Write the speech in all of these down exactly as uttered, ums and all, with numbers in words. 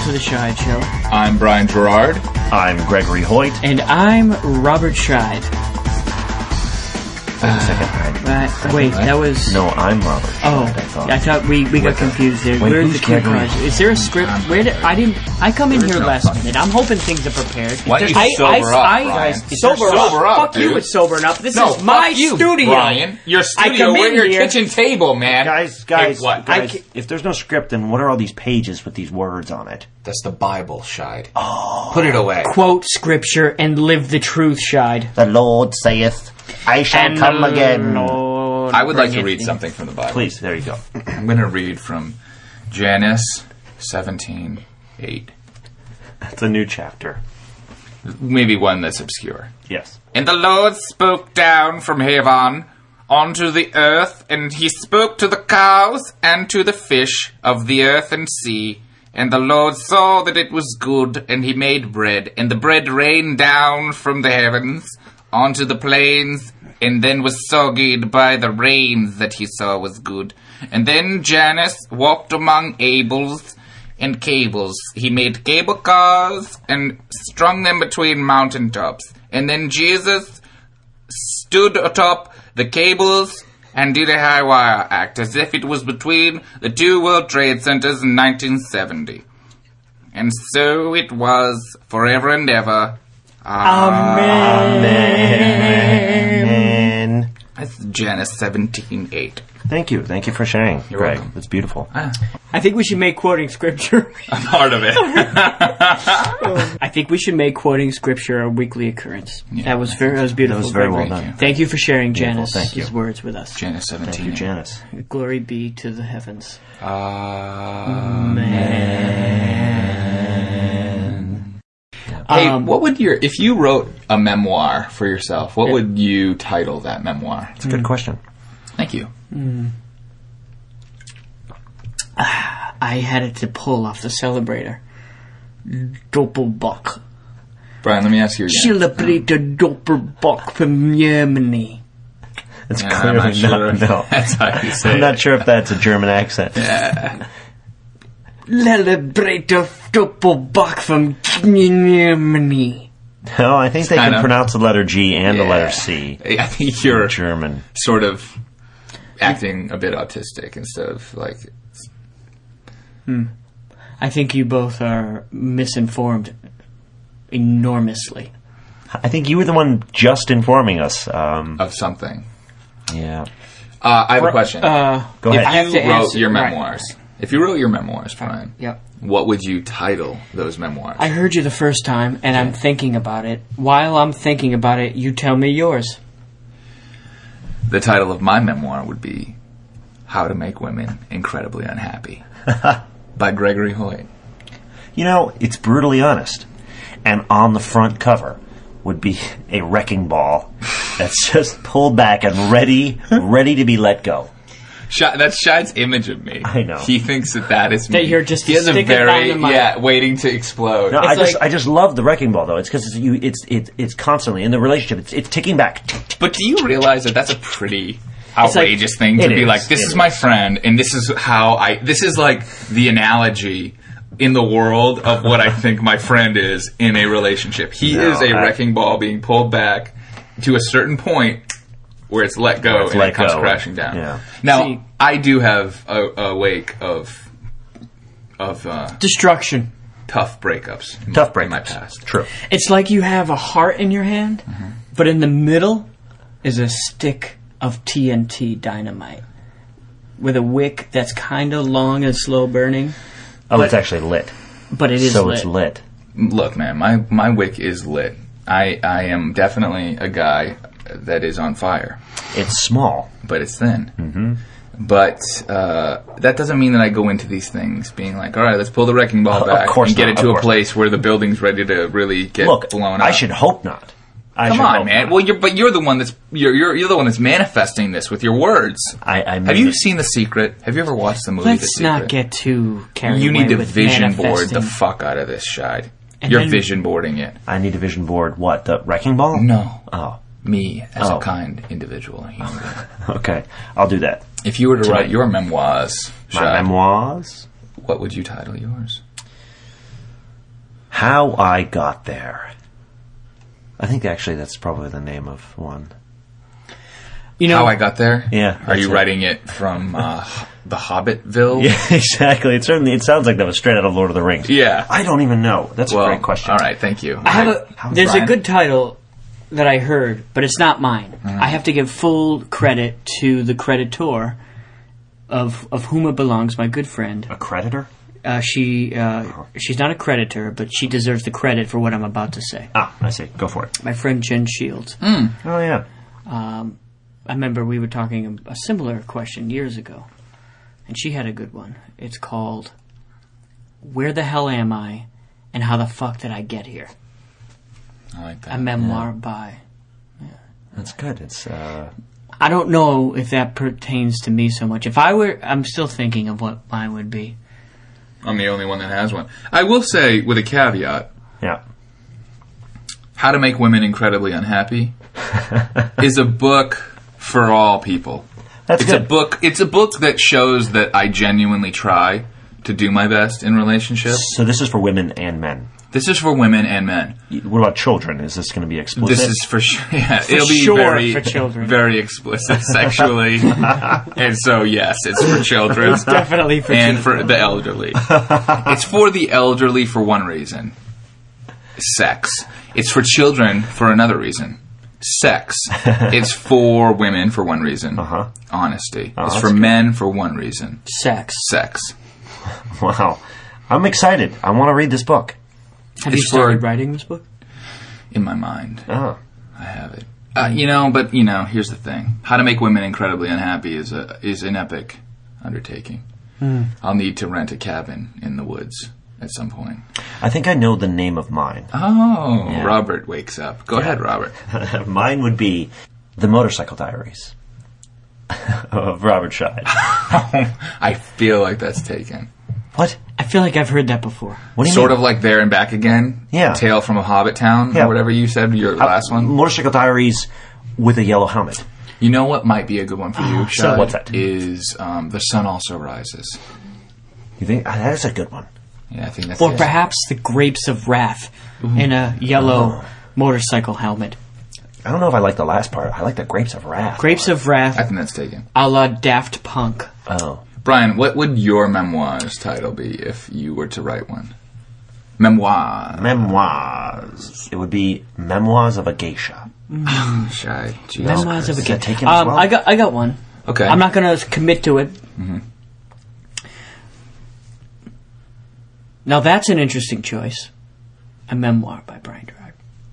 to the Scheid Show. I'm Brian Gerard. I'm Gregory Hoyt. And I'm Robert Scheid. Wait a second. Right. Wait, that was... No, I'm Robert. Oh, I thought, I thought we, we got confused there. Wait, Where's who's the cue Gregory? cards? Is there a script? Where did I didn't? I come in There's here no last fucking- minute. I'm hoping things are prepared. Why don't you I, sober I, up, I, Brian? Sober, Sober up. up, Fuck you dude. with sobering up. This No, is my fuck you, studio. Brian. Your I studio. come We're in your here- kitchen table, man. Guys, guys, Hey, what? guys, I ca- if there's no script, then what are all these pages with these words on it? That's the Bible, Scheid. Oh. Put it away. Quote scripture and live the truth, Scheid. The Lord saith, I shall And come the again. Lord I would like to bringeth read thee. something from the Bible. Please, there you go. I'm going to read from Genesis seventeen eight. That's a new chapter. Maybe one that's obscure. Yes. And the Lord spoke down from heaven onto the earth, and he spoke to the cows and to the fish of the earth and sea. And the Lord saw that it was good, and he made bread. And the bread rained down from the heavens onto the plains, and then was soggied by the rains that he saw was good. And then Janus walked among Abels and cables. He made cable cars and strung them between mountain tops. And then Jesus stood atop the cables and did a high wire act as if it was between the two World Trade Centers in nineteen seventy. And so it was forever and ever. Amen. Amen. That's Genesis seventeen eight. Thank you. Thank you for sharing, You're Greg. welcome. It's beautiful. Ah, I think we should make quoting scripture. I'm part of it. I think we should make quoting scripture a weekly occurrence. Yeah. That was very, that was beautiful. That was very well Gregory. done. Thank you for sharing Beautiful, Janice's thank you. words with us. Genesis seventeen Thank you, eight. Janice. Glory be to the heavens. Amen. Hey, Um, what would your, if you wrote a memoir for yourself, what would you title that memoir? It's a good question. Thank you. I had it to pull off the celebrator. Doppelbock. Brian, let me ask you again. Celebrate the Doppelbock from Germany. It's Yeah, I'm clearly not not, sure if no. that's how you say I'm it. not sure if that's a German accent. Celebrate the Doppelbock from Germany. No, I think they kind can of- pronounce the letter G and the Yeah. letter C. I think you're in German. sort of acting a bit autistic instead of like. I think you both are misinformed enormously. I think you were the one just informing us. Um, Of something. yeah. Uh, I have a question. Uh, Go if ahead. I have you to wrote answer- your right. memoirs, if you wrote your memoirs, Brian, Yep. what would you title those memoirs? I heard you the first time, and I'm thinking about it. While I'm thinking about it, you tell me yours. The title of my memoir would be "How to Make Women Incredibly Unhappy" by Gregory Hoyt. You know, it's brutally honest. And on the front cover would be a wrecking ball that's just pulled back and ready, ready to be let go. Sh- that's Shide's image of me. I know. He thinks that that is me. That you're just he has a a stick of very dynamite. yeah, waiting to explode. No, I It's just, like- I just love the wrecking ball though. It's because it's, you, it's, it's, it's constantly in the relationship. It's, it's ticking back. But do you realize that that's a pretty like- outrageous thing to It be is, like? This it is is. my friend, and this is how I. This is like the analogy in the world of what I think my friend is in a relationship. He No, is a I- wrecking ball being pulled back to a certain point where it's let go it's and let it comes go. crashing down. Yeah. Now See- I do have a, a wake of of uh, Destruction. tough breakups. in Tough my- in my breakups. past. True. It's like you have a heart in your hand, but in the middle is a stick of T N T dynamite with a wick that's kind of long and slow burning, Oh, But- it's actually lit. but it is so lit. it's lit. Look, man, my my wick is lit. I I am definitely a guy that is on fire, It's small. but it's thin. Mm-hmm. But uh, that doesn't mean that I go into these things being like, all right, let's pull the wrecking ball Of back course and get not, it of to a course place where the building's ready to really get Look, blown up. I should hope not. I Come should on, hope man. not. Well, you're but you're the one that's you're you're you're the one that's manifesting this with your words. I, I Have made you it- seen The Secret? Have you ever watched the movie The Let's Secret? not get too carried You away need to with vision board manifesting. the fuck out of this, Shide. And You're then- vision boarding it. I need a vision board. What, the wrecking ball? No, Oh, me as Oh. a kind individual. a human being. okay. I'll do that. If you were to Tonight. write your memoirs, My Shai, memoirs? what would you title yours? How I Got There. I think actually that's probably the name of one. You know, How I Got There? Yeah, Are that's you it. writing it from uh, the Hobbitville? Yeah, exactly. It certainly it sounds like that was straight out of Lord of the Rings. Yeah. I don't even know. That's Well, a great question. all right, thank you. I have a, How- there's Brian? a good title that I heard, but it's not mine. Mm-hmm. I have to give full credit to the creditor of of whom it belongs, my good friend. A creditor? Uh, she uh, she's not a creditor, but she deserves the credit for what I'm about to say. Ah, I see. Go for it. My friend Jen Shields. Mm. Oh, yeah. Um, I remember we were talking a, a similar question years ago, and she had a good one. It's called "Where the Hell Am I, and How the Fuck Did I Get Here?" I like that. A memoir by. That's good. It's, uh... I don't know if that pertains to me so much. If I were, I'm still thinking of what mine would be. I'm the only one that has one. I will say, with a caveat, Yeah. How to Make Women Incredibly Unhappy is a book for all people. That's it's good. a book. It's a book that shows that I genuinely try to do my best in relationships. So this is for women and men. This is for women and men. What about children? Is this going to be explicit? This is for sure. Yeah, it'll be sure very, for children. very explicit sexually, and so yes, it's for children. It's definitely for and children. for the elderly. It's for the elderly for one reason: sex. It's for children for another reason: sex. It's for women for one reason: Uh-huh. honesty. Oh, it's that's for good. men for one reason: Sex. sex. Wow. I'm excited. I want to read this book. Have you It's for- started writing this book? In my mind, Oh. I have it. Uh, you know, but you know, here's the thing: How to Make Women Incredibly Unhappy is a is an epic undertaking. I'll need to rent a cabin in the woods at some point. I think I know the name of mine. Oh, Yeah. Robert wakes up. Go ahead, Robert. Mine would be The Motorcycle Diaries of Robert Scheid. I feel like that's taken. What? I feel like I've heard that before. What do you Sort mean? of like There and Back Again. Yeah. Tale from a Hobbit Town, Yeah. or whatever you said, your last one. Motorcycle Diaries with a yellow helmet. You know what might be a good one for you, so Shad, what's that? Is um, The Sun Also Rises. You think? Ah, that's a good one. Yeah, I think that's Or it. perhaps the Grapes of Wrath in a yellow motorcycle helmet. I don't know if I like the last part. I like the Grapes of Wrath. Grapes of I Wrath think that's taken. a la Daft Punk. Oh. Brian, what would your memoir's title be if you were to write one? Memoir. Memoirs. It would be Memoirs of a Geisha. Shy. Jesus Memoirs of a Christ. that Geisha. taken as Um, well? I got, I got one. Okay. I'm not going to commit to it. Now that's an interesting choice. A memoir by Brian Gerard.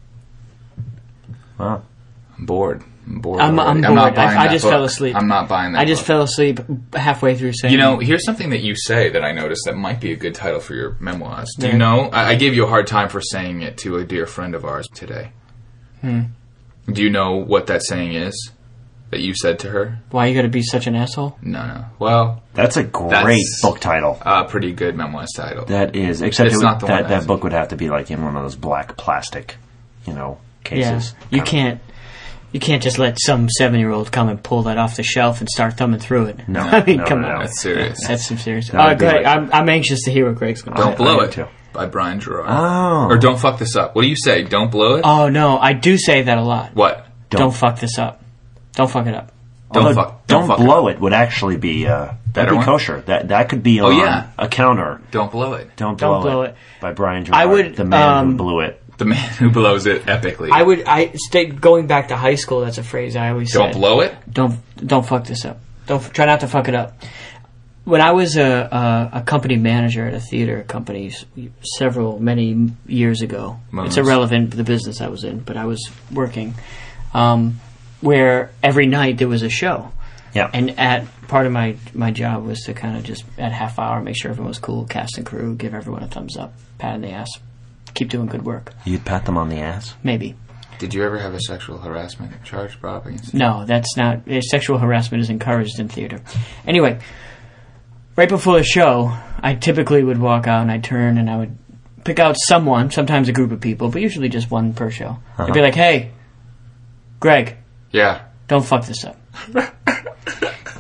Wow. I'm bored. I'm bored. I'm, I'm already. bored. not buying I, I that just book. fell asleep. I'm not buying that I just book. fell asleep halfway through saying. You know, here's something that you say that I noticed that might be a good title for your memoirs. Do Yeah. you know? I, I gave you a hard time for saying it to a dear friend of ours today. Hmm. Do you know what that saying is that you said to her? why you got to be such an asshole? No, no. Well, That's a great That's- book title. a pretty good memoirs title. That is, except It's it would- not the one that, that that has- book would have to be like in one of those black plastic, you know, Yeah, cases. you Kind of- can't. You can't just let some seven-year-old come and pull that off the shelf and start thumbing through it. No, I mean, no, come no, on. no. That's serious. That's some serious. That Oh, would be go ahead. like- I'm, I'm anxious to hear what Greg's going to Don't say. Blow I am It too. by Brian Gerard. Oh. Or Don't Fuck This Up. What do you say? Don't blow it? Oh, no, I do say that a lot. What? Don't, Don't- fuck this up. Don't fuck it up. Don't Although, fuck- don't don't fuck blow it would actually be uh, that'd Better be one? kosher. That that could be Oh, on yeah. a counter. Don't blow it. Don't Don't blow, blow it, it. by Brian Gerard, I would, the man um, who blew it. The man who blows it epically. I would. I stay going back to high school. That's a phrase I always Don't said. blow it? Don't don't fuck this up. Don't f- try not to fuck it up. When I was a, a, a company manager at a theater company s- several many years ago, Moments. it's irrelevant the business I was in, but I was working um, where every night there was a show. Yeah. And at part of my, my job was to kind of just at half hour make sure everyone was cool, cast and crew, give everyone a thumbs up, pat in the ass, keep doing good work. You'd pat them on the ass. Maybe. Did you ever have a sexual harassment charge brought up against you? No, that's not. Uh, sexual harassment is encouraged in theater. Anyway, right before the show, I typically would walk out and I'd turn and I would pick out someone, sometimes a group of people, but usually just one per show. I'd be like, hey, Greg, Yeah. don't fuck this up.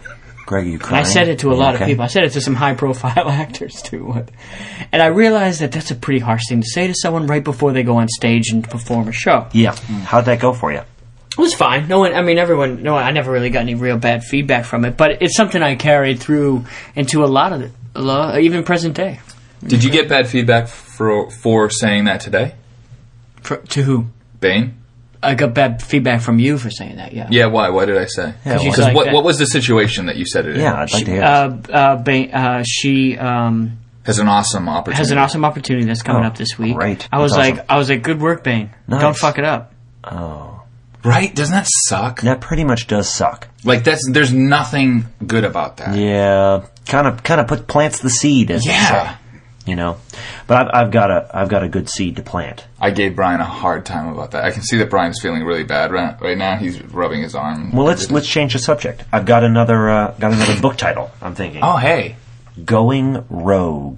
Greg, are you And crying? I said it to a You lot okay? of people. I said it to some high-profile actors, too. And I realized that that's a pretty harsh thing to say to someone right before they go on stage and perform a show. Yeah. How'd that go for you? It was fine. No one, I mean, everyone, no, I never really got any real bad feedback from it, but it's something I carried through into a lot of it, a lot, even present day. Did you get bad feedback for for saying that today, For, to who? Bane? I got bad feedback from you for saying that, yeah. Yeah, why? What did I say? Yeah, you well, said- like what that. what was the situation that you said it in? yeah, I'd like to hear. Uh, uh, ba- uh, she um, Has an awesome opportunity. has an awesome opportunity that's coming Oh, up this week. great. I was That's like, awesome. I was like, good work, Bane. Nice. Don't fuck it up. Oh. Right? Doesn't that suck? That pretty much does suck. Like that's there's nothing good about that. Yeah. Kind of kind of put plants the seed, as Yeah. they say. You know? But I've, I've got a I've got a good seed to plant. I gave Brian a hard time about that. I can see that Brian's feeling really bad right, right now. He's rubbing his arm. Well, let's let's change the subject. I've got another uh, got another book title. I'm thinking. Oh, hey. Going Rogue.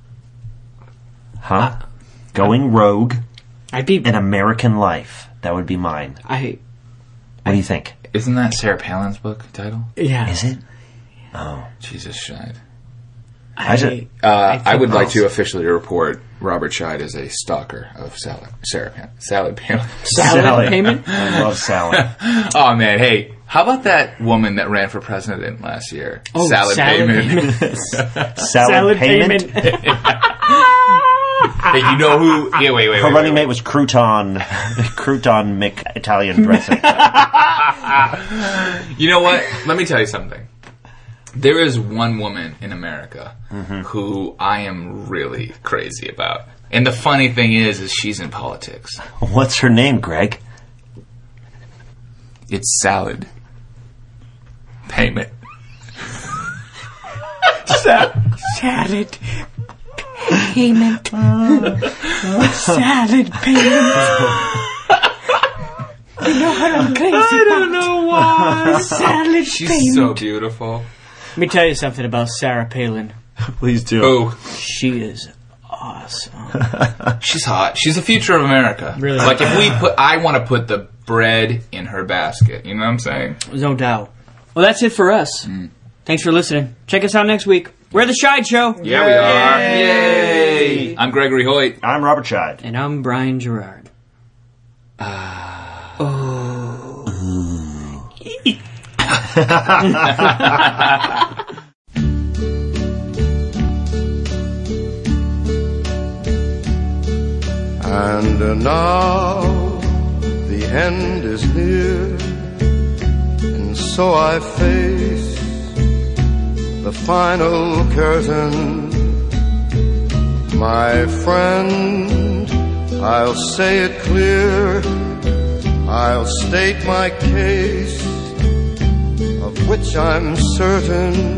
Huh? Going Rogue. I'd be, An American Life. That would be mine. I, What do you think? Isn't that Sarah Palin's book title? yeah. Is it? Jesus, Scheid. I just, Uh, I, think would like also- to officially report Robert Scheid as a stalker of Salad, Sarah Palin. Salad Palin. Salad payment? I love salad. Oh, man, hey. How about that woman that ran for president last year? Oh, Salad, salad Payment. Salad, Salad payment. payment. Hey, you know who? Yeah, wait, wait, Her wait. running wait, mate was crouton, crouton Mick Italian dressing. wait. You know what? Let me tell you something. There is one woman in America Mm-hmm. who I am really crazy about. And the funny thing is, is she's in politics. What's her name, Greg? It's Salad Payment. Salad payment. Salad payment. You know what I'm crazy I don't know why. Salad She's payment. so beautiful. Let me tell you something about Sarah Palin. Please do. Oh, She is awesome. she's hot. She's the future of America. Really? Like if we put, I want to put the bread in her basket. You know what I'm saying? No doubt. Well, that's it for us. Thanks for listening. Check us out next week. We're the Scheid Show. Yeah, we are. Yay! I'm Gregory Hoyt. I'm Robert Scheid. And I'm Brian Gerard. And uh, now the end is near, and so I face the final curtain. My friend, I'll say it clear, I'll state my case, of which I'm certain.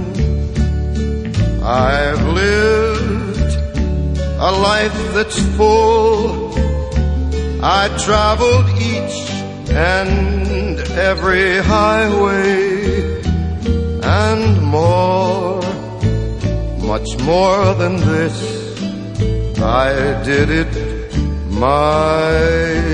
I've lived a life that's full. I traveled each and every highway and more, much more than this. I did it my